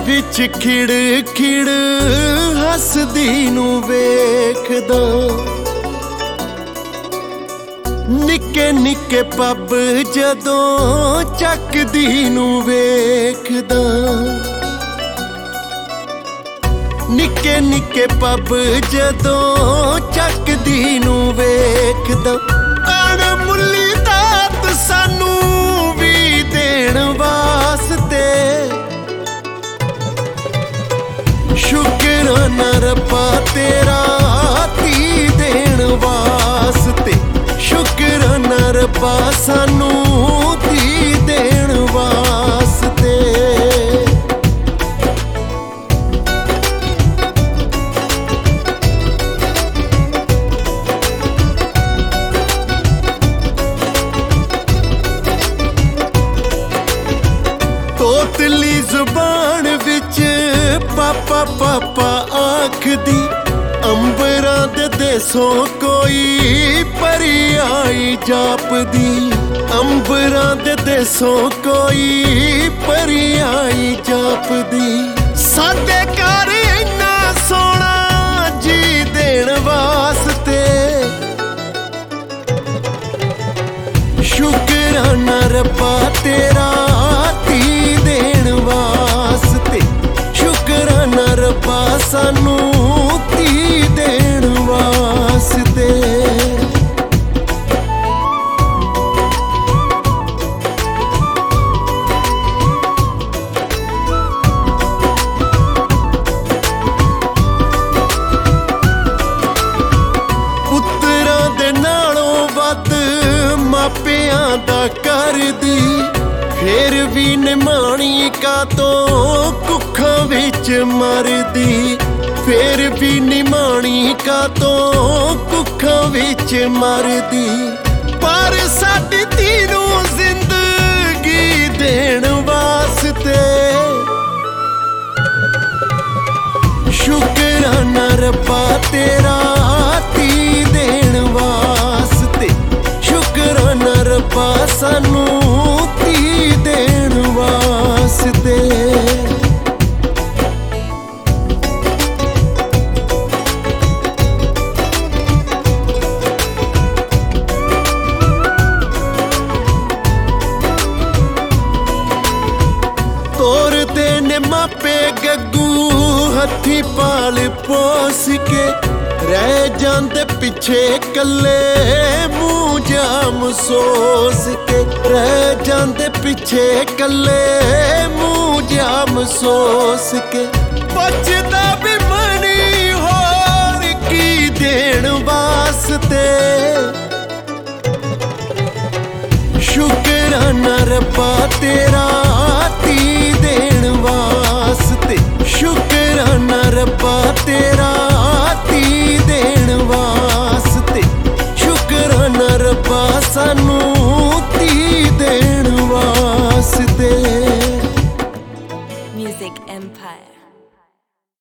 विच खिड़ खिड़ हसदी नूं वेखदा, निक्के निक्के पब जदों चकदी नूं वेखदा, निक्के निक्के पब जदों चकदी नूं वेखदा। अणमुल्ली दात सानू भी देण वास्ते, शुकराना रब्बा तेरा धी देण वास्ते, शुकराना रब्बा सानू धी देण वास्ते। तोतली जुबान विच पापा पापा आखदी, अंबरां दे देसों कोई परी आई जापदी, अंबरां दे देसों कोई परी आई जापदी। साडे घर इन्ना सोहना जी देण वास्ते, शुकराना रब्बा तेरा धी देण वास्ते, शुकराना रब्बा सानू धी देण वास्ते। पुत्तरां दे नालों वध मापियां दा करदी, फिर भी निमाणी का तो कुखां विच मरदी, फिर भी निमाणी का तो कुखां विच मरदी। पर साडी धी नूं जिंदगी देण वास्ते, शुकराना रब्बा तेरा धी देण वास्ते, शुकराना रब्बा सानू धी देण वास्ते। तोरदे ने मापे गग्गू हथी पाल पोस के, रह जांदे पिछे कल्ले मूंह जाम सोस के, रह जांदे पिछे कल्ले मूंह जाम सोस के। बचदा भी मनी होर की देण वास्ते, शुकराना रब्बा तेरा